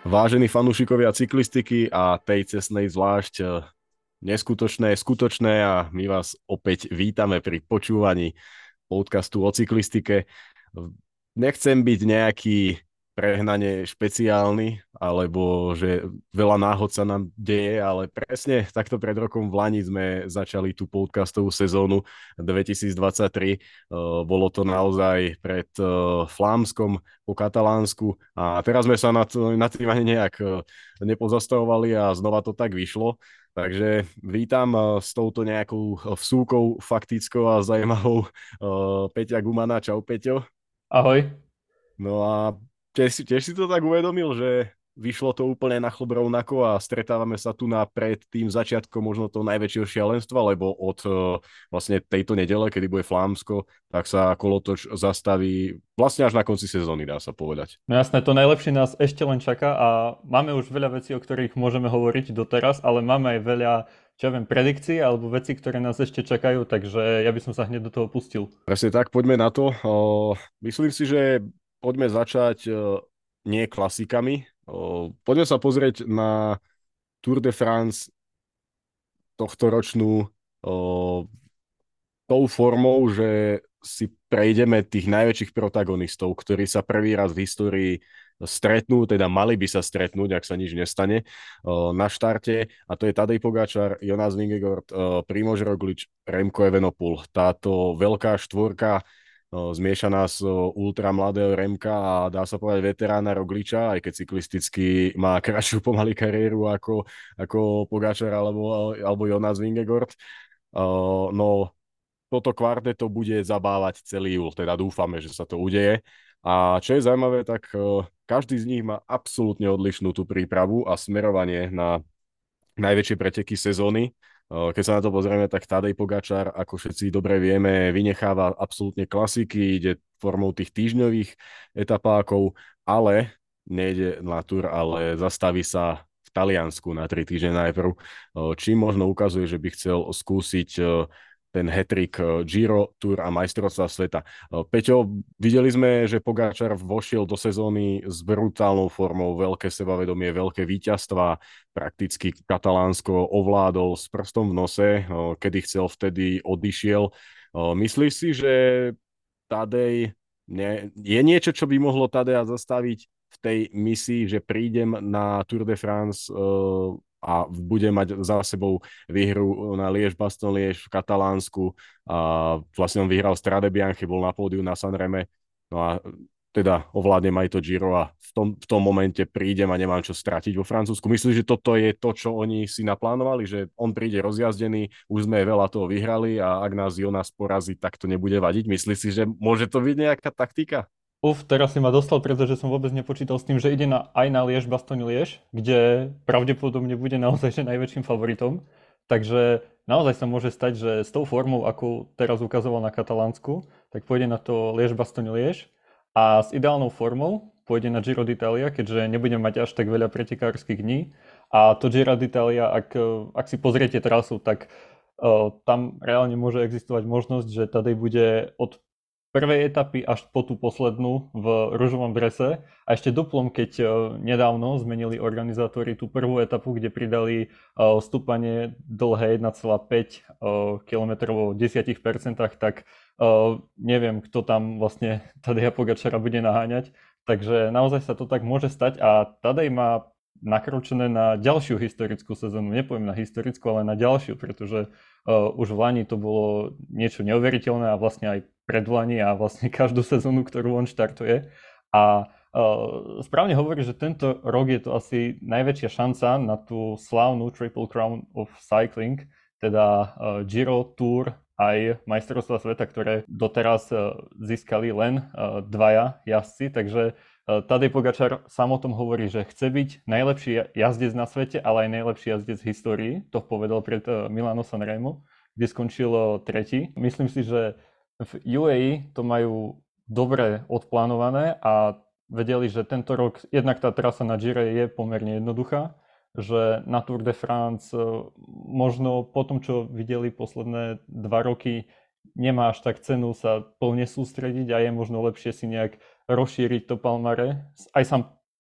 Vážení fanúšikovia cyklistiky a tej cestnej zvlášť, neskutočné, skutočné a my vás opäť vítame pri počúvaní podcastu o cyklistike. Nechcem byť nejaký prehnane špeciálny, alebo že veľa náhod sa nám deje, ale presne takto pred rokom v Lani sme začali tú podcastovú sezónu 2023. Bolo to naozaj pred Flámskom po Katalánsku a teraz sme sa nad tým ani nejak nepozastavovali a znova to tak vyšlo. Takže vítam s touto nejakou vsúkou faktickou a zaujímavou Peťa Gumana. Čau, Peťo. Ahoj. No a tiež si to tak uvedomil, že vyšlo to úplne na chlb rovnako a stretávame sa tu pred tým začiatkom možno toho najväčšieho šialenstva, lebo od vlastne tejto nedele, kedy bude Flámsko, tak sa kolotoč zastaví vlastne až na konci sezóny, dá sa povedať. No jasné, to najlepšie nás ešte len čaká a máme už veľa vecí, o ktorých môžeme hovoriť doteraz, ale máme aj veľa, čo ja viem, predikcií alebo vecí, ktoré nás ešte čakajú, takže ja by som sa hneď do toho pustil. Presne tak, poďme na to. Myslím si, že poďme začať nie klasikami. Poďme sa pozrieť na Tour de France tohto ročnú tou formou, že si prejdeme tých najväčších protagonistov, ktorí sa prvý raz v histórii stretnú, teda mali by sa stretnúť, ak sa nič nestane, na štarte. A to je Tadej Pogačar, Jonas Vingegaard, Primož Roglič, Remco Evenepoel. Táto veľká štvorka zmiešaná z ultramladého Remka a dá sa povedať veterána Rogliča, aj keď cyklisticky má kratšiu pomaly kariéru ako Pogačar alebo Jonas Vingegaard. No toto kvarteto bude zabávať celý júl, teda dúfame, že sa to udeje. A čo je zaujímavé, tak každý z nich má absolútne odlišnú tú prípravu a smerovanie na najväčšie preteky sezóny. Keď sa na to pozrieme, tak Tadej Pogačar, ako všetci dobre vieme, vynecháva absolútne klasiky, ide formou tých týždňových etapákov, ale nejde na Tour, ale zastaví sa v Taliansku na 3 týždne najprv, čím možno ukazuje, že by chcel skúsiť ten hat-trick Giro, Tour a majstrovstva sveta. Peťo, videli sme, že Pogačar vošiel do sezóny s brutálnou formou, veľké sebavedomie, veľké víťazstva, prakticky Katalánsko ovládol s prstom v nose, kedy chcel, vtedy odišiel. Myslíš si, že Tadej je niečo, čo by mohlo Tadeja zastaviť v tej misii, že prídem na Tour de France a bude mať za sebou výhru na Liège-Bastogne-Liège v Katalánsku a vlastne on vyhral Strade Bianche, bol na pódiu na Sanreme, no a teda ovládnem aj to Giro a v tom momente prídem a nemám čo stratiť vo Francúzsku. Myslíš, že toto je to, čo oni si naplánovali, že on príde rozjazdený, už sme veľa toho vyhrali a ak nás Jonas porazí, tak to nebude vadiť? Myslíš si, že môže to byť nejaká taktika? Teraz si ma dostal, pretože som vôbec nepočítal s tým, že ide aj na Liège-Bastogne-Liège, kde pravdepodobne bude naozaj že najväčším favoritom. Takže naozaj sa môže stať, že s tou formou, ako teraz ukazoval na Katalánsku, tak pôjde na to Liège-Bastogne-Liège a s ideálnou formou pôjde na Giro d'Italia, keďže nebudem mať až tak veľa pretekárskych dní. A to Giro d'Italia, ak si pozriete trasu, tak tam reálne môže existovať možnosť, že tady bude od prvej etapy až po tú poslednú v ružovom drese. A ešte duplom, keď nedávno zmenili organizátori tú prvú etapu, kde pridali stúpanie dlhé 1,5 km vo 10%, tak neviem, kto tam vlastne Tadeja Pogačara bude naháňať. Takže naozaj sa to tak môže stať a Tadej má nakročené na ďalšiu historickú sezónu. Nepoviem na historickú, ale na ďalšiu, pretože už v Lani to bolo niečo neuveriteľné a vlastne aj predlani a vlastne každú sezónu, ktorú on štartuje. A správne hovorí, že tento rok je to asi najväčšia šanca na tú slávnu Triple Crown of Cycling, teda Giro, Tour aj majstrovstvá sveta, ktoré doteraz získali len dvaja jazdci, takže Tadej Pogačar sám o tom hovorí, že chce byť najlepší jazdec na svete, ale aj najlepší jazdec v histórii. To povedal pred Milano Sanremo, kde skončil tretí. Myslím si, že v UAE to majú dobre odplánované a vedeli, že tento rok jednak tá trasa na Gire je pomerne jednoduchá, že na Tour de France možno po tom, čo videli posledné 2 roky, nemá až tak cenu sa plne sústrediť a je možno lepšie si nejak rozšíriť to Palmare. Aj sám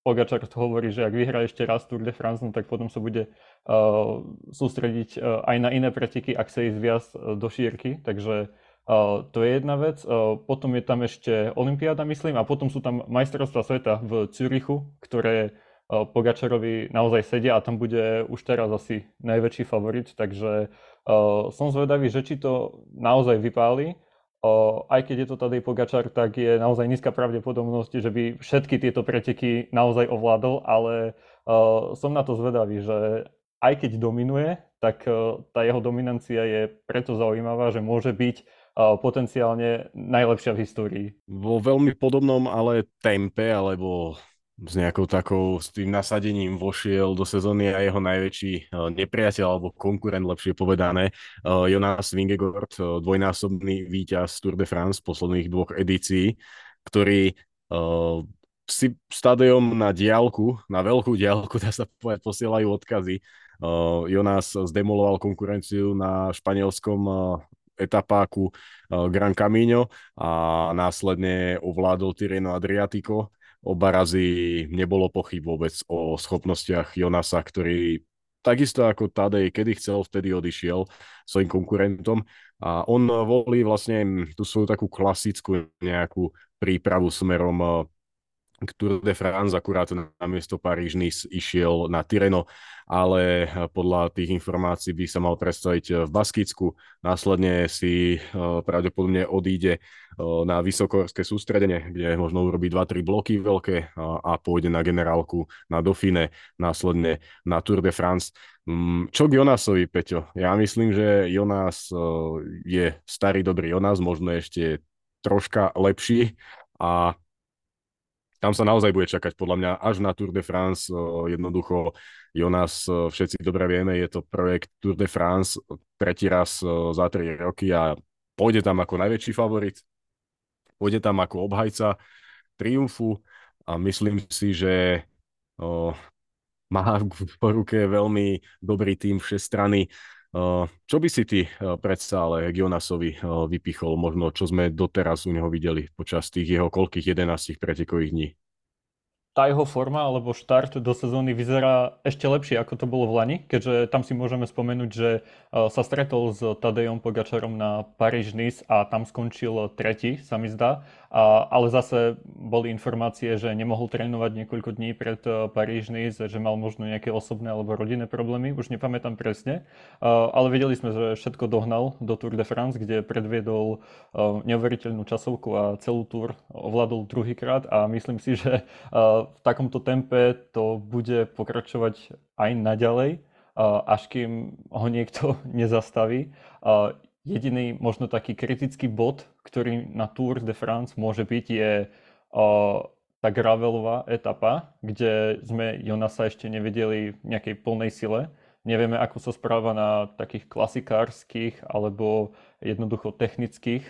Pogačar hovorí, že ak vyhrá ešte raz Tour de France, no tak potom sa bude sústrediť aj na iné preteky, ak sa ísť viac do šírky, takže to je jedna vec. Potom je tam ešte Olympiáda, myslím, a potom sú tam majstrovstvá sveta v Zürichu, ktoré Pogačarovi naozaj sedia a tam bude už teraz asi najväčší favorit, takže som zvedavý, že či to naozaj vypáli. Aj keď je to Tadej Pogačar, tak je naozaj nízka pravdepodobnosť, že by všetky tieto preteky naozaj ovládol, ale som na to zvedavý, že aj keď dominuje, tak tá jeho dominancia je preto zaujímavá, že môže byť potenciálne najlepšia v histórii. Vo veľmi podobnom ale tempe, alebo s tým nasadením vošiel do sezóny aj jeho najväčší nepriateľ alebo konkurent, lepšie povedané, Jonas Vingegaard, dvojnásobný víťaz Tour de France posledných dvoch edícií, ktorý si stadiom na diaľku, na veľkú diaľku, dá sa povedať, posielajú odkazy. Jonas zdemoloval konkurenciu na španielskom etapáku Gran Camino a následne ovládol Tirreno Adriatico. Oba razy nebolo pochyb vôbec o schopnostiach Jonasa, ktorý takisto ako Tadej, kedy chcel, vtedy odišiel svojim konkurentom a on volí vlastne tú svoju takú klasickú nejakú prípravu smerom k Tour de France, akurát namiesto Paríž-Nice išiel na Tirreno, ale podľa tých informácií by sa mal predstaviť v Baskicku. Následne si pravdepodobne odíde na vysokohorské sústredenie, kde možno urobí 2-3 bloky veľké a pôjde na generálku na Dauphine, následne na Tour de France. Čo k Jonasovi, Peťo? Ja myslím, že Jonas je starý dobrý Jonas, možno ešte troška lepší a tam sa naozaj bude čakať podľa mňa až na Tour de France. Jednoducho Jonas, všetci dobre vieme, je to projekt Tour de France tretí raz za 3 roky a pôjde tam ako najväčší favorit, pôjde tam ako obhajca triumfu a myslím si, že má po ruke veľmi dobrý tým všestranný. Čo by si ty predsa ale k Jonasovi vypichol, možno čo sme doteraz u neho videli počas tých jeho koľkých 11 pretekových dní? Tá jeho forma alebo štart do sezóny vyzerá ešte lepšie, ako to bolo v Lani, keďže tam si môžeme spomenúť, že sa stretol s Tadejom Pogačarom na Paríž-Nice a tam skončil tretí, sa mi zdá. Ale zase boli informácie, že nemohol trénovať niekoľko dní pred Paríž-Nice, že mal možno nejaké osobné alebo rodinné problémy, už nepamätám presne. Ale vedeli sme, že všetko dohnal do Tour de France, kde predviedol neuveriteľnú časovku a celú Tour ovládol druhýkrát a myslím si, že v takomto tempe to bude pokračovať aj naďalej, až kým ho niekto nezastaví. Jediný možno taký kritický bod, ktorý na Tour de France môže byť, je tá gravelová etapa, kde sme Jonasa ešte nevideli v nejakej plnej sile. Nevieme, ako sa správa na takých klasikárskych alebo jednoducho technických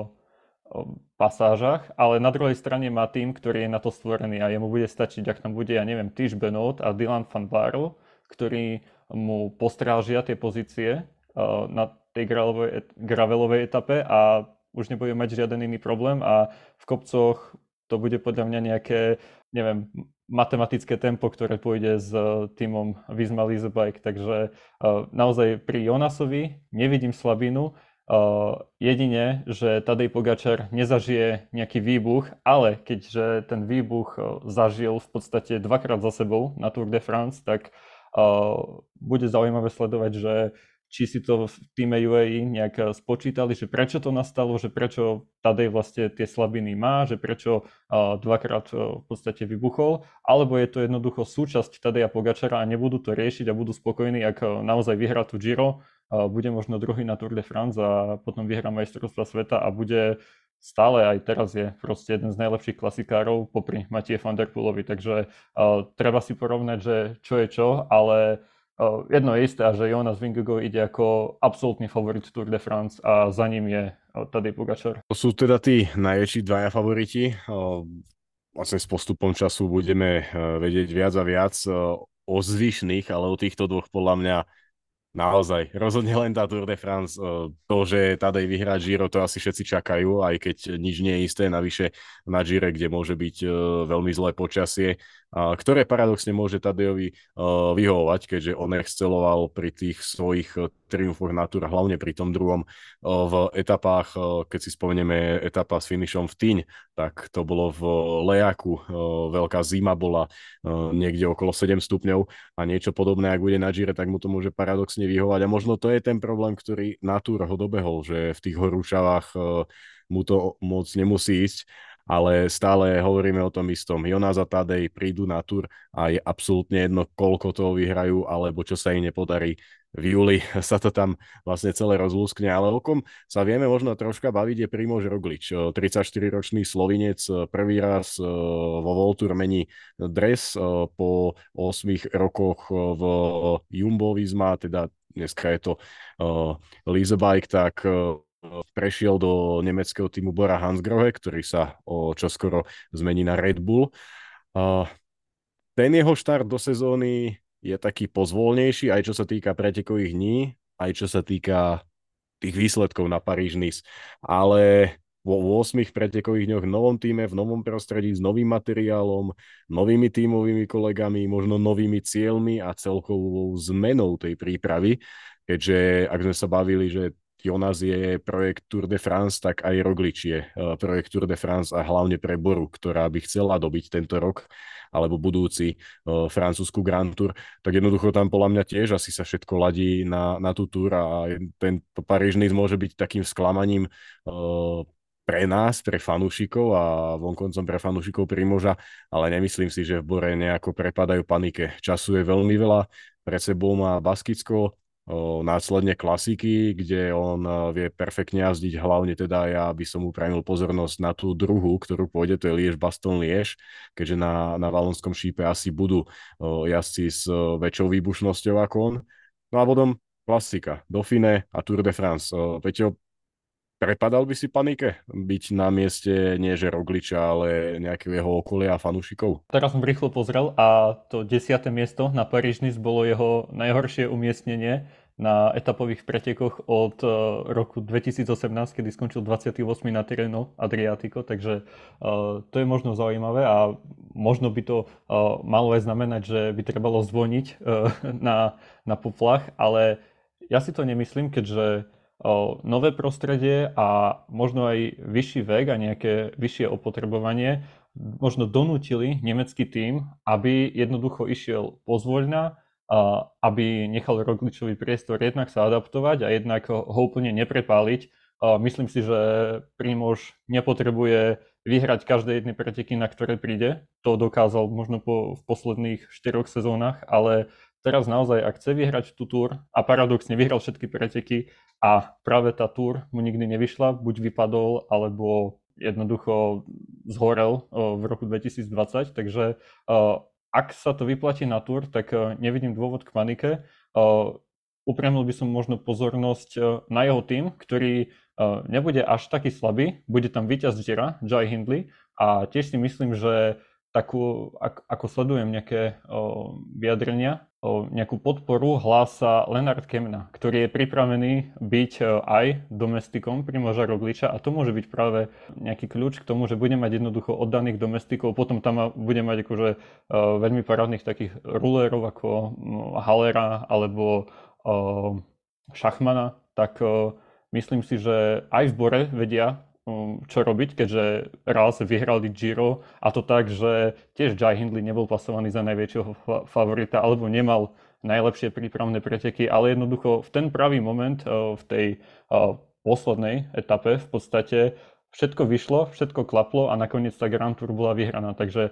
pasážach, ale na druhej strane má tým, ktorý je na to stvorený a jemu bude stačiť, ak tam bude, ja neviem, Tish Benoot a Dylan van Baarle, ktorí mu postrážia tie pozície na tej gravelovej etape a už nebude mať žiaden iný problém a v kopcoch to bude podľa mňa nejaké, neviem, matematické tempo, ktoré pôjde s týmom Visma Leasebike, takže naozaj pri Jonasovi nevidím slabinu. Jedine, že Tadej Pogačar nezažije nejaký výbuch, ale keďže ten výbuch zažil v podstate dvakrát za sebou na Tour de France, tak bude zaujímavé sledovať, že či si to v týme UAE nejak spočítali, že prečo to nastalo, že prečo Tadej vlastne tie slabiny má, že prečo dvakrát v podstate vybuchol, alebo je to jednoducho súčasť Tadeja Pogačara a nebudú to riešiť a budú spokojní, ak naozaj vyhrá tú Giro, bude možno druhý na Tour de France a potom vyhrá majstrovstva sveta a bude stále aj teraz je proste jeden z najlepších klasikárov popri Mathieu van der Poelovi, takže treba si porovnať, že čo je čo, ale jedno je isté, že Jonas Vingegaard ide ako absolútny favorit Tour de France a za ním je Tadej Pogačar. To sú teda tí najväčší dvaja favoriti. Vlastne s postupom času budeme vedieť viac a viac o zvyšných, ale o týchto dvoch podľa mňa naozaj, rozhodne len tá Tour de France. To, že Tadej vyhrá Giro, to asi všetci čakajú, aj keď nič nie je isté. Navyše na Gire, kde môže byť veľmi zlé počasie, ktoré paradoxne môže Tadejovi vyhovovať, keďže on exceloval pri tých svojich triumfoch na Tour, hlavne pri tom druhom v etapách, keď si spomenieme etapa s finišom v Týň, tak to bolo v Lejaku, veľká zima bola, niekde okolo 7 stupňov a niečo podobné, ak bude na Gire, tak mu to môže paradoxne vyhovať a možno to je ten problém, ktorý na Tour ho dobehol, že v tých horúčavách mu to moc nemusí ísť, ale stále hovoríme o tom istom. Jonas a Tadej prídu na Tour a je absolútne jedno, koľko toho vyhrajú, alebo čo sa im nepodarí. V júli sa to tam vlastne celé rozlúskne, ale o kom sa vieme možno troška baviť je Primož Roglič. 34-ročný Slovinec prvý raz vo Voltur mení dres po 8 rokoch v Jumbo Visma, teda dneska je to Leasebike, tak prešiel do nemeckého týmu Bora Hansgrohe, ktorý sa čoskoro zmení na Red Bull. Ten jeho štart do sezóny je taký pozvolnejší, aj čo sa týka pretekových dní, aj čo sa týka tých výsledkov na Paríž-Nice. Ale vo 8 pretekových dňoch v novom týme, v novom prostredí, s novým materiálom, novými tímovými kolegami, možno novými cieľmi a celkovou zmenou tej prípravy, keďže ak sme sa bavili, že Jonas je projekt Tour de France, tak aj Roglič je projekt Tour de France a hlavne pre Boru, ktorá by chcela dobiť tento rok alebo budúci francúzsku Grand Tour, tak jednoducho tam podľa mňa tiež asi sa všetko ladí na tú Tour a ten Paríž-Nice môže byť takým sklamaním pre nás, pre fanúšikov a vonkoncom pre fanúšikov Primoža, ale nemyslím si, že v Bore nejako prepadajú panike. Času je veľmi veľa, pred sebou má Baskicko, následne klasiky, kde on vie perfektne jazdiť, hlavne teda ja by som upravil pozornosť na tú druhú, ktorú pôjde, to je Liège-Bastogne-Liège, keďže na Valonskom šípe asi budú jazdci s väčšou výbušnosťou ako on. No a potom klasika, Dauphiné a Tour de France. Peťo, prepadal by si panike? Byť na mieste nie že Rogliča, ale nejakého jeho okolia a fanúšikov? Teraz som rýchlo pozrel a to 10. miesto na Paríž-Nice bolo jeho najhoršie umiestnenie na etapových pretekoch od roku 2018, kedy skončil 28. na Tirreno Adriatico, takže to je možno zaujímavé a možno by to malo aj znamenať, že by trebalo zvoniť na poplach, ale ja si to nemyslím, keďže nové prostredie a možno aj vyšší vek a nejaké vyššie opotrebovanie možno donútili nemecký tím, aby jednoducho išiel pozvoľna, aby nechal Rogličovi priestor jednak sa adaptovať a jednak ho úplne neprepáliť. Myslím si, že Primož nepotrebuje vyhrať každé jedné preteky, na ktoré príde. To dokázal možno v posledných 4 sezónach, ale teraz naozaj, ak chce vyhrať tú Tour a paradoxne vyhral všetky preteky a práve tá Tour mu nikdy nevyšla, buď vypadol, alebo jednoducho zhorel v roku 2020, takže ak sa to vyplatí na Tour, tak nevidím dôvod k panike. Upriamil by som možno pozornosť na jeho tým, ktorý nebude až taký slabý, bude tam víťaz Gira, Jai Hindley a tiež si myslím, že ako sledujem nejaké vyjadrenia, nejakú podporu hlása Lennart Kemna, ktorý je pripravený byť aj domestikom Primoža Rogliča a to môže byť práve nejaký kľúč k tomu, že bude mať jednoducho oddaných domestikov, potom tam bude mať akože veľmi parádnych takých rulérov ako Hallera alebo Schachmana, tak myslím si, že aj v Bore vedia čo robiť, keďže raz vyhrali Giro a to tak, že tiež Jai Hindley nebol pasovaný za najväčšieho favorita alebo nemal najlepšie prípravné preteky, ale jednoducho v ten pravý moment v tej poslednej etape v podstate všetko vyšlo, všetko klaplo a nakoniec tá Grand Tour bola vyhraná, takže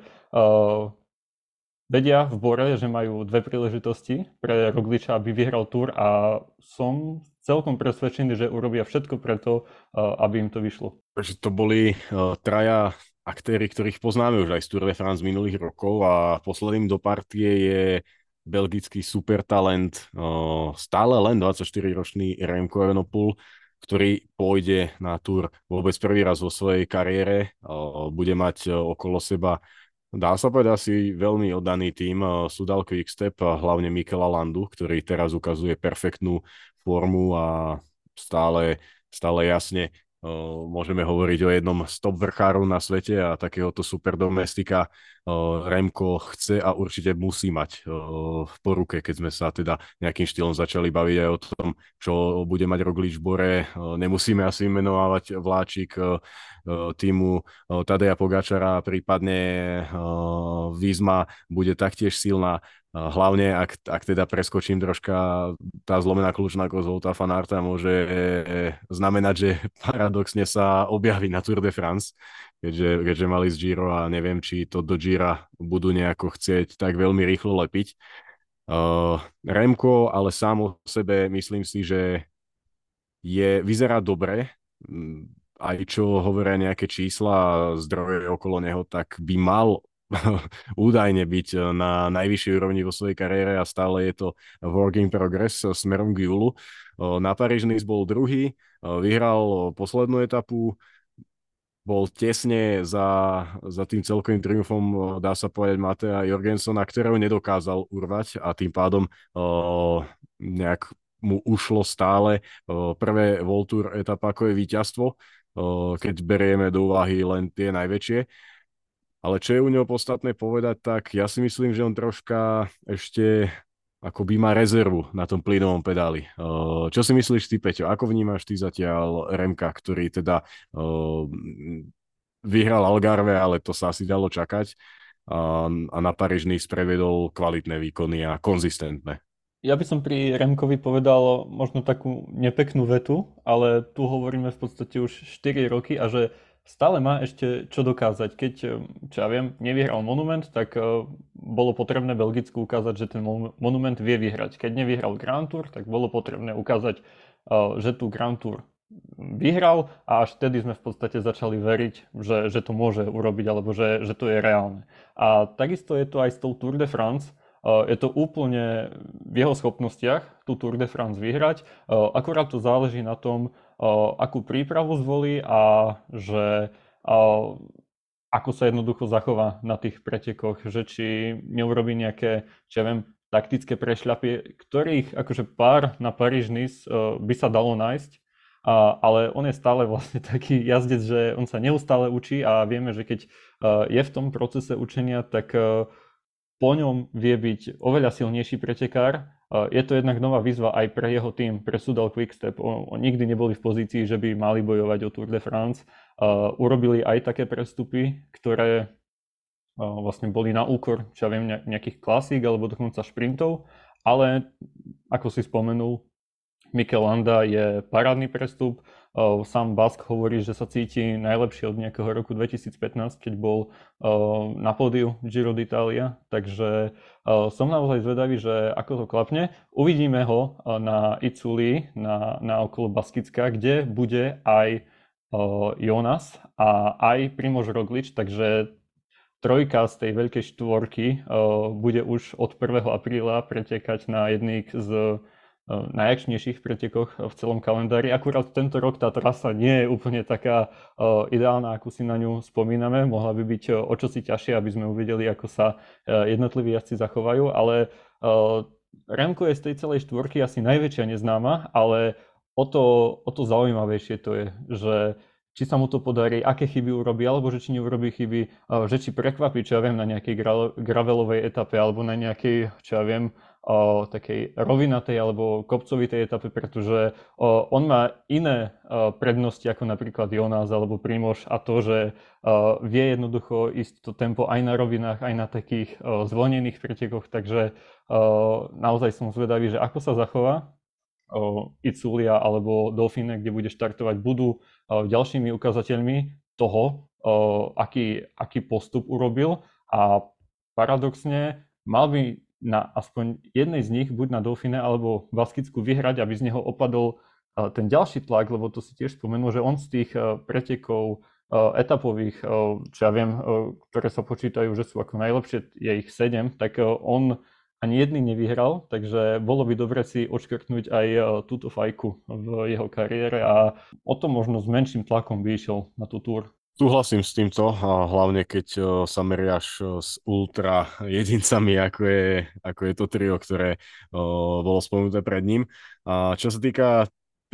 vedia v Bore, že majú dve príležitosti pre Rogliča, aby vyhral Tour a som celkom presvedčený, že urobia všetko preto, aby im to vyšlo. Takže to boli traja aktéri, ktorých poznáme už aj z Tour de France minulých rokov a posledným do partie je belgický supertalent, stále len 24-ročný Remco Evenepoel, ktorý pôjde na Tour vôbec prvý raz vo svojej kariére, bude mať okolo seba, dá sa povedať, asi veľmi oddaný tím Soudal Quickstep, hlavne Mikela Landu, ktorý teraz ukazuje perfektnú formu a stále jasne Môžeme hovoriť o jednom z top vrchárov na svete a takéhoto super domestika Remko chce a určite musí mať po ruke, keď sme sa teda nejakým štýlom začali baviť aj o tom, čo bude mať Roglič v Bore. Nemusíme asi menovať vláčik týmu Tadeja Pogačara, prípadne Vizma bude taktiež silná. Hlavne, ak teda preskočím troška, tá zlomená kľúčná kosť Vouta van Aerta môže znamenať, že paradoxne sa objaví na Tour de France, keďže mali z Giro a neviem, či to do Gira budú nejako chcieť tak veľmi rýchlo lepiť. Remko, ale sám o sebe myslím si, že vyzerá dobre, aj čo hovoria nejaké čísla a zdroje okolo neho, tak by mal údajne byť na najvyššej úrovni vo svojej kariére a stále je to work in progress smerom k júlu. Na Paríž-Nice bol druhý, vyhral poslednú etapu, bol tesne za tým celkovým triumfom, dá sa povedať, Matea Jorgensona, ktorého nedokázal urvať a tým pádom nejak mu ušlo stále prvé World Tour etapákové víťazstvo, keď berieme do úvahy len tie najväčšie. Ale čo je u neho podstatné povedať, tak ja si myslím, že on troška ešte akoby má rezervu na tom plynovom pedáli. Čo si myslíš ty, Peťo? Ako vnímaš ty zatiaľ Remka, ktorý teda vyhral Algarve, ale to sa asi dalo čakať a na Paríž-Nice prevedol kvalitné výkony a konzistentné. Ja by som pri Remkovi povedal možno takú nepeknú vetu, ale tu hovoríme v podstate už 4 roky a že stále má ešte čo dokázať. Keď, čo ja viem, nevyhral Monument, tak bolo potrebné Belgicku ukázať, že ten Monument vie vyhrať. Keď nevyhral Grand Tour, tak bolo potrebné ukázať, že tu Grand Tour vyhral a až vtedy sme v podstate začali veriť, že to môže urobiť alebo že to je reálne. A takisto je to aj s tou Tour de France. Je to úplne v jeho schopnostiach tú Tour de France vyhrať. Akurát to záleží na tom, akú prípravu zvolí a že ako sa jednoducho zachová na tých pretekoch, že či neurobí nejaké, čo ja viem, taktické prešľapy, ktorých akože pár na Paríž-Nice by sa dalo nájsť, ale on je stále vlastne taký jazdec, že on sa neustále učí a vieme, že keď je v tom procese učenia, tak po ňom vie byť oveľa silnejší pretekár. Je to jednak nová výzva aj pre jeho tým, pre Soudal Quickstep. Oni nikdy neboli v pozícii, že by mali bojovať o Tour de France. Urobili aj také prestupy, ktoré vlastne boli na úkor, čo ja viem, nejakých klasík alebo dokonca šprintov. Ale ako si spomenul, Mikel Landa je parádny prestup. Sám Bask hovorí, že sa cíti najlepšie od nejakého roku 2015, keď bol na pódiu Giro d'Italia. Takže som naozaj zvedavý, že ako to klapne. Uvidíme ho na Iculi, na okolo Baskicka, kde bude aj Jonas a aj Primož Roglič, takže trojka z tej veľkej štvorky bude už od 1. apríla pretekať na jedných z najakčnejších pretekoch v celom kalendári. Akurát tento rok tá trasa nie je úplne taká ideálna, ako si na ňu spomíname. Mohla by byť o čosi ťažšie, aby sme uvideli, ako sa jednotliví jazdci zachovajú, ale Remko je z tej celej štvorky asi najväčšia neznáma, ale o to zaujímavejšie to je, že či sa mu to podarí, aké chyby urobí, alebo že či neurobí chyby, že či prekvapí, čo ja viem, na nejakej gravelovej etape, alebo na nejakej, čo ja viem, takej rovinatej alebo kopcovitej etape, pretože on má iné prednosti ako napríklad Jonas alebo Primož a to, že vie jednoducho ísť to tempo aj na rovinách, aj na takých zvolnených pretekoch, takže naozaj som zvedavý, že ako sa zachová Itzulia alebo Dauphine, kde bude štartovať, budú ďalšími ukazateľmi toho, aký postup urobil a paradoxne mal by na aspoň jednej z nich, buď na Dauphine alebo Baskicku vyhrať, aby z neho opadol ten ďalší tlak, lebo to si tiež spomenul, že on z tých pretekov etapových, čo ja viem, ktoré sa počítajú, že sú ako najlepšie, je ich 7, tak on ani jedný nevyhral, takže bolo by dobre si odškrtnúť aj túto fajku v jeho kariére a o to možno s menším tlakom by išiel na tú túr. Súhlasím s týmto, a hlavne keď sa meriaš s ultra jedincami, ako je to trio, ktoré bolo spomenuté pred ním. A čo sa týka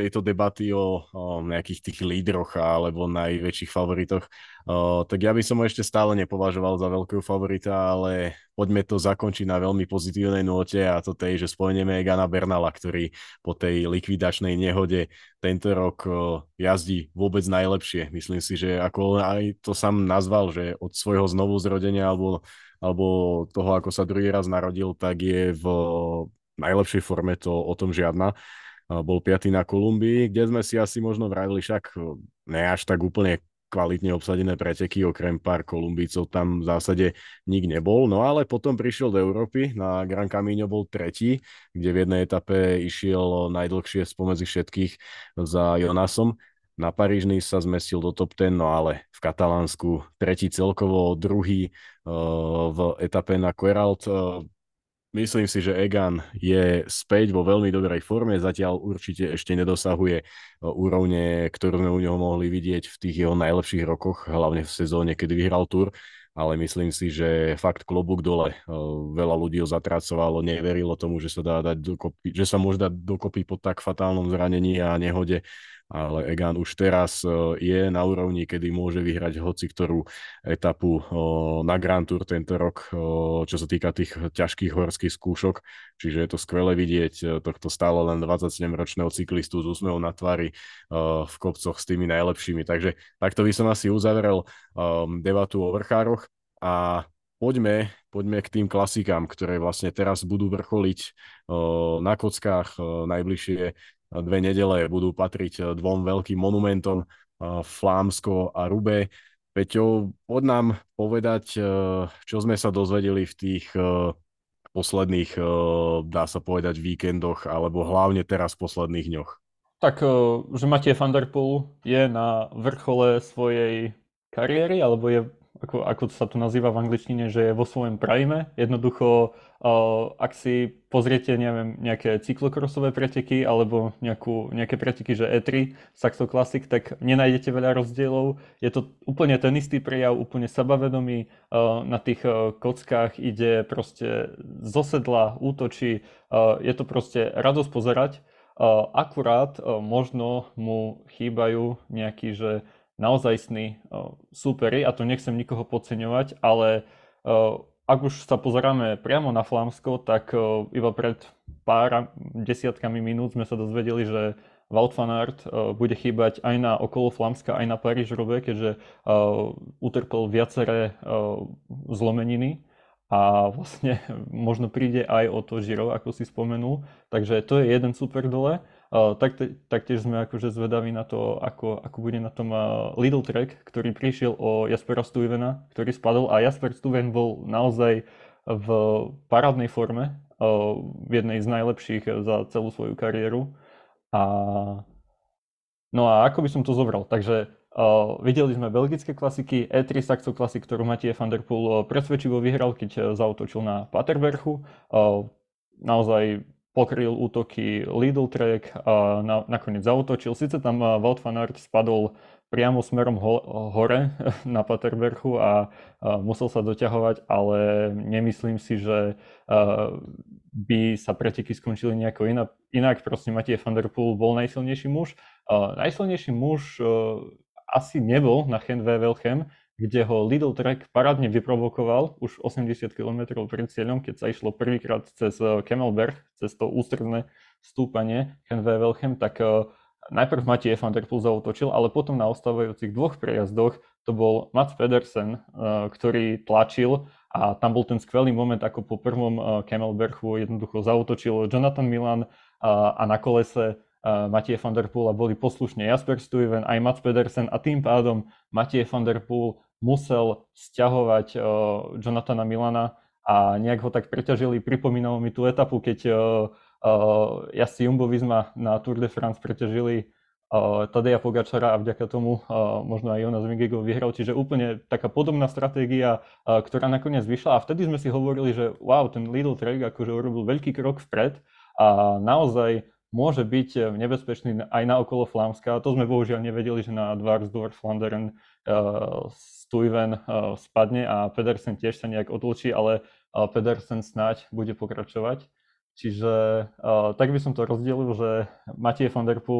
tejto debaty o nejakých tých lídroch alebo najväčších favoritoch, tak ja by som ho ešte stále nepovažoval za veľkého favorita, ale poďme to zakončiť na veľmi pozitívnej note a to tej, že spomenieme Egana Bernala, ktorý po tej likvidačnej nehode tento rok jazdí vôbec najlepšie. Myslím si, že ako aj to sám nazval, že od svojho znovu zrodenia alebo toho, ako sa druhý raz narodil, tak je v najlepšej forme, to o tom žiadna. Bol piatý na Kolumbii, kde sme si asi možno vravili, však ne až tak úplne kvalitne obsadené preteky, okrem pár Kolumbícov tam v zásade nik nebol, no ale potom prišiel do Európy, na Gran Camino bol tretí, kde v jednej etape išiel najdlhšie spomedzi všetkých za Jonasom. Na Parížny sa zmestil do top 10, no ale v Katalánsku tretí celkovo, druhý v etape na Queralt. Myslím si, že Egan je späť vo veľmi dobrej forme, zatiaľ určite ešte nedosahuje úrovne, ktorú sme u neho mohli vidieť v tých jeho najlepších rokoch, hlavne v sezóne, kedy vyhral Tour, ale myslím si, že fakt klobúk dole. Veľa ľudí ho zatracovalo, neverilo tomu, že sa dá dať dokopy, že sa môže dať dokopy po tak fatálnom zranení a nehode, ale Egan už teraz je na úrovni, kedy môže vyhrať hoci ktorú etapu na Grand Tour tento rok, čo sa týka tých ťažkých horských skúšok. Čiže je to skvelé vidieť tohto stále len 27-ročného cyklistu s úsmevom na tvári v kopcoch s tými najlepšími. Takže takto by som asi uzavrel debatu o vrchároch a poďme k tým klasikám, ktoré vlastne teraz budú vrcholiť na kockách najbližšie 2 nedele, budú patriť dvom veľkým monumentom, Flámsko a Roubaix. Peťo, poď nám povedať, čo sme sa dozvedeli v tých posledných, dá sa povedať, víkendoch, alebo hlavne teraz v posledných dňoch. Tak, že Matej van der Poel je na vrchole svojej kariéry, alebo je, ako sa to nazýva v angličtine, že je vo svojom prime. Jednoducho, ak si pozriete, neviem, nejaké cyklokrosové preteky alebo nejaké preteky, že E3, Saxo Classic, tak nenájdete veľa rozdielov. Je to úplne ten istý prejav, úplne sebavedomý, na tých kockách ide proste zo sedla, útočí, je to proste radosť pozerať. Akurát možno mu chýbajú nejakí, že naozajstní súperi, a to nechcem nikoho podceňovať, ale ak už sa pozeráme priamo na Flámsko, tak iba pred pár desiatkami minút sme sa dozvedeli, že Wout van Aert bude chýbať aj na okolo Flámska, aj na Paríž-Roubaix, keďže utrpel viaceré zlomeniny. A vlastne možno príde aj o to Giro, ako si spomenul. Takže to je jeden super dole. Taktiež sme akože zvedaví na to, ako bude na tom Lidl Trek, ktorý prišiel o Jaspera Stuyvena, ktorý spadol. A Jasper Stuyven bol naozaj v parádnej forme, v jednej z najlepších za celú svoju kariéru. No a ako by som to zobral? Takže videli sme belgické klasiky, E3 Saxo Classic, ktorú Matej van der Poel presvedčivo vyhral, keď zautočil na Paterbergu. Naozaj pokryl útoky Lidl Trek a nakoniec zautočil. Sice tam Wout van Aert spadol priamo smerom hore na Paterbergu a musel sa doťahovať, ale nemyslím si, že by sa preteky skončili nejako inak. Proste Matej van der Poel bol najsilnejší muž. Najsilnejší muž asi nebol na Gent-Wevelgem, kde ho Lidl Trek parádne vyprovokoval už 80 km pred cieľom, keď sa išlo prvýkrát cez Kemmelberg, cez to ústredné stúpanie Gent-Wevelgem, tak najprv Matej van der Poel zautočil, ale potom na ostávajúcich dvoch prejazdoch to bol Mats Pedersen, ktorý tlačil, a tam bol ten skvelý moment, ako po prvom Kemmelbergu jednoducho zautočil Jonathan Milan a na kolese Matej van der Poel a boli poslušne Jasper Stuyven aj Mats Pedersen, a tým pádom Matej van der Poel musel sťahovať Jonathana Milana a nejak ho tak preťažili. Pripomínalo mi tú etapu, keď jazdci Jumbo-Visma na Tour de France preťažili Tadeja Pogačara a vďaka tomu možno aj Jonas Vingegaard vyhral. Čiže úplne taká podobná stratégia, ktorá nakoniec vyšla, a vtedy sme si hovorili, že wow, ten Lidl Trek akože urobil veľký krok vpred a naozaj môže byť nebezpečný aj na okolo Flámska. To sme bohužiaľ nevedeli, že na Dvarsdorf, Flanderen, Stuyven spadne a Pedersen tiež sa nejak odlčí, ale Pedersen snáď bude pokračovať. Čiže tak by som to rozdelil, že Matej van der Poel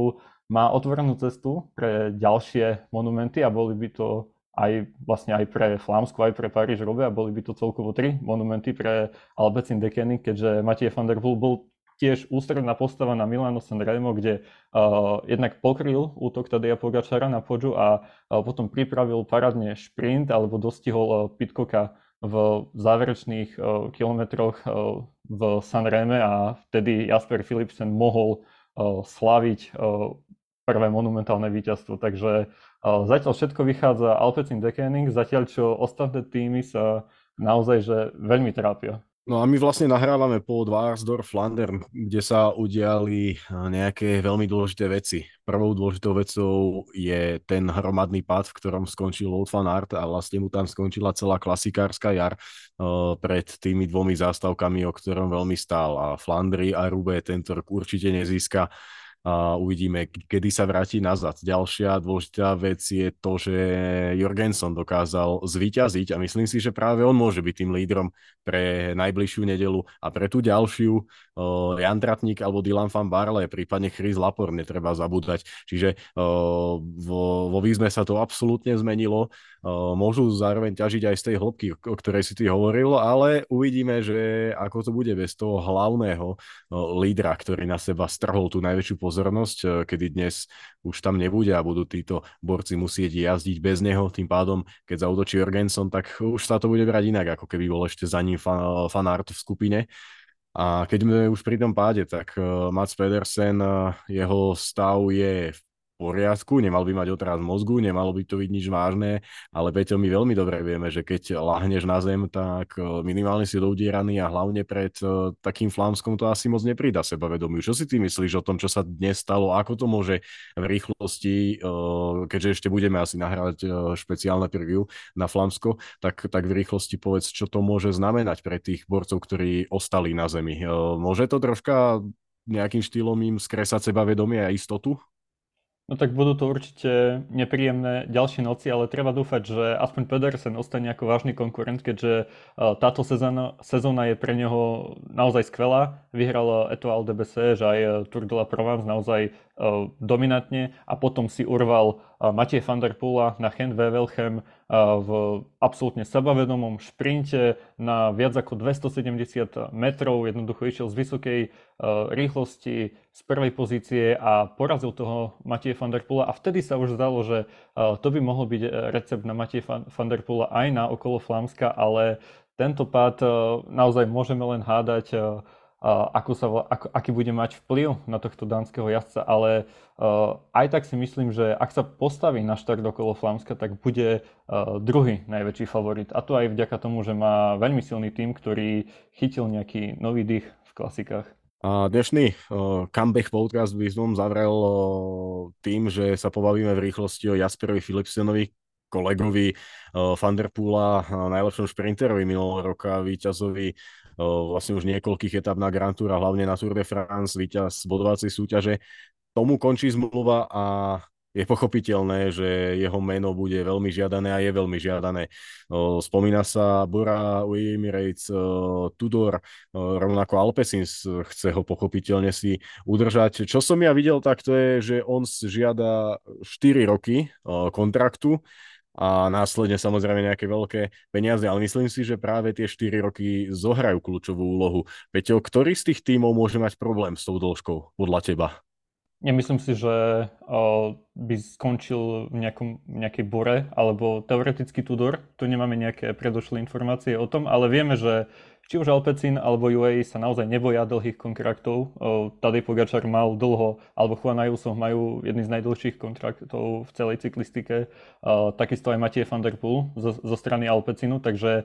má otvorenú cestu pre ďalšie monumenty a boli by to aj vlastne aj pre Flámsko, aj pre Paríž Roubaix a boli by to celkovo 3 monumenty pre Alpecin-Deceuninck, keďže Mathieu van der Poel bol tiež ústredná postava na Milano-San Remo, kde jednak pokryl útok Tadeja Pogačara na Podžu a potom pripravil parádne šprint alebo dostihol Pidcocka v záverečných kilometroch v San Reme a vtedy Jasper Philipsen mohol slaviť prvé monumentálne víťazstvo. Takže zatiaľ všetko vychádza Alpecin-Deceuninck, zatiaľ čo ostatné týmy sa naozaj že veľmi trápia. No a my vlastne nahrávame po Dvarsdorf Flandern, kde sa udiali nejaké veľmi dôležité veci. Prvou dôležitou vecou je ten hromadný pád, v ktorom skončil Wout van Aert a vlastne mu tam skončila celá klasikárska jar pred tými 2 zástavkami, o ktorom veľmi stál. A Flandry a Roubaix tento rok určite nezíska a uvidíme, kedy sa vráti nazad. Ďalšia dôležitá vec je to, že Jorgenson dokázal zvíťaziť a myslím si, že práve on môže byť tým lídrom pre najbližšiu nedelu a pre tú ďalšiu Jan Tratník alebo Dylan van Baarle, prípadne Chris Laporte, netreba zabúdať. Čiže vo výzme sa to absolútne zmenilo. Môžu zároveň ťažiť aj z tej hĺbky, o ktorej si ty hovoril, ale uvidíme, že ako to bude bez toho hlavného lídra, ktorý na seba strhol tú najväčšiu pozornosť, kedy dnes už tam nebude a budú títo borci musieť jazdiť bez neho. Tým pádom, keď zautočí Jorgenson, tak už sa to bude brať inak, ako keby bol ešte za ním Van Aert v skupine. A keď sme už pri tom páde, tak Mats Pedersen, jeho stav je v poriadku, nemal by mať otraz mozgu, nemalo by to byť nič vážne, ale Peťo, my veľmi dobre vieme, že keď lahneš na zem, tak minimálne si doudieraný a hlavne pred takým Flámskom to asi moc nepridá sebavedomiu. Čo si ty myslíš o tom, čo sa dnes stalo? Ako to môže v rýchlosti, keďže ešte budeme asi nahrávať špeciálne preview na Flámsko, tak v rýchlosti povedz, čo to môže znamenať pre tých borcov, ktorí ostali na zemi. Môže to troška nejakým štýlom im skresať sebavedomie a istotu? No tak budú to určite nepríjemné ďalšie noci, ale treba dúfať, že aspoň Pedersen ostane ako vážny konkurent, keďže táto sezóna je pre neho naozaj skvelá. Vyhral Etoile de Bessèges aj Tour de la Provence naozaj dominantne a potom si urval Mathieu van der Poela na Gent-Wevelgem v absolútne sebavedomom šprinte na viac ako 270 metrov. Jednoducho išiel z vysokej rýchlosti z prvej pozície a porazil toho Mathieu van der Poela a vtedy sa už zdalo, že to by mohol byť recept na Mathieu van der Poela aj na okolo Flámska, ale tento pád naozaj môžeme len hádať, aký bude mať vplyv na tohto dánskeho jazdca, ale aj tak si myslím, že ak sa postaví na štart okolo Flámska, tak bude druhý najväčší favorit. A to aj vďaka tomu, že má veľmi silný tím, ktorý chytil nejaký nový dých v klasikách. A dnešný comeback podcast by som zavrel tým, že sa pobavíme v rýchlosti o Jasperovi Philipsenovi, kolegovi Van der Poola, najlepšom šprinterovi minulého roka, víťazovi vlastne už niekoľkých etap na Grand Tour a hlavne na Tour de France, víťaz bodovacej súťaže. Tomu končí zmluva a je pochopiteľné, že jeho meno bude veľmi žiadané a je veľmi žiadané. Spomína sa Bora, Emirates, Tudor, rovnako Alpecin chce ho pochopiteľne si udržať. Čo som ja videl, tak to je, že on žiada 4 roky kontraktu a následne samozrejme nejaké veľké peniaze, ale myslím si, že práve tie 4 roky zohrajú kľúčovú úlohu. Peťo, ktorý z tých tímov môže mať problém s tou dĺžkou podľa teba? Nemyslím si, že by skončil v nejakej Bore, alebo teoreticky Tudor. Tu nemáme nejaké predošlé informácie o tom, ale vieme, že či už Alpecin alebo UAE sa naozaj neboja dlhých kontraktov. Tadej Pogačar mal dlho, alebo Juan Ayuso majú jedný z najdlhších kontraktov v celej cyklistike. Takisto aj Mathieu van der Poel zo strany Alpecinu, takže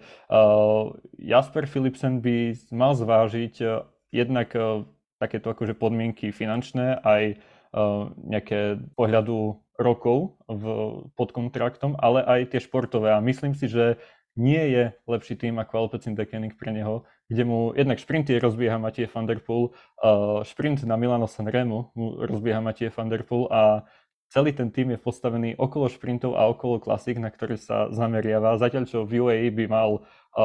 Jasper Philipsen by mal zvážiť jednak takéto akože podmienky finančné, aj nejaké pohľadu rokov pod kontraktom, ale aj tie športové. A myslím si, že nie je lepší tým ako Alpecin-Deceuninck pre neho, kde mu jednak šprinty rozbieha Mathieu van der Poel, šprint na Milano-San Remo mu rozbieha Mathieu van der Poel a celý ten tým je postavený okolo šprintov a okolo klasík, na ktoré sa zameriava. Zatiaľ, čo v UAE by mal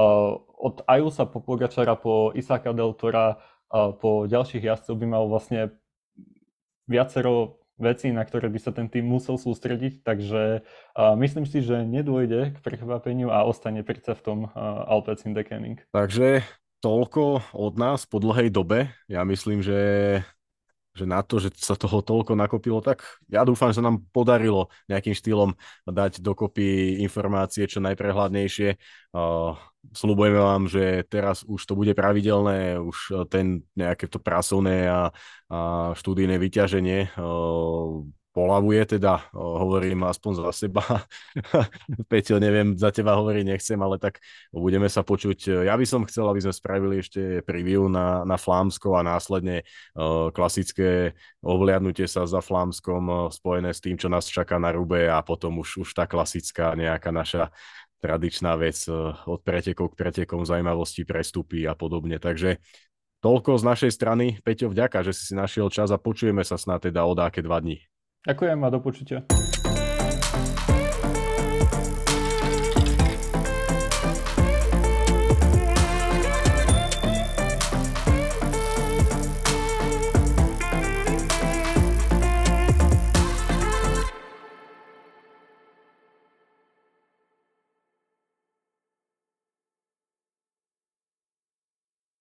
od Ayusa po Pogačara po Isaka Del Tora po ďalších jazdcov by mal vlastne viacero veci, na ktoré by sa ten tým musel sústrediť, takže myslím si, že nedôjde k prekvapeniu a ostane predsa v tom Alpecin Deceuninck. Takže toľko od nás po dlhej dobe. Ja myslím, že na to, že sa toho toľko nakopilo, tak ja dúfam, že sa nám podarilo nejakým štýlom dať dokopy informácie čo najprehľadnejšie. Sľubujeme vám, že teraz už to bude pravidelné, už ten nejaké to pracovné a študijné vyťaženie polavuje, teda hovorím aspoň za seba. Peťo, neviem, za teba hovoriť nechcem, ale tak budeme sa počuť. Ja by som chcel, aby sme spravili ešte preview na Flámsko a následne klasické ohliadnutie sa za Flámskom spojené s tým, čo nás čaká na Rube a potom už tá klasická nejaká naša tradičná vec od pretekov k pretekom, zaujímavosti, prestupy a podobne. Takže toľko z našej strany. Peťo, vďaka, že si našiel čas a počujeme sa snad teda o dáke 2 dní. Ďakujem a do počutia.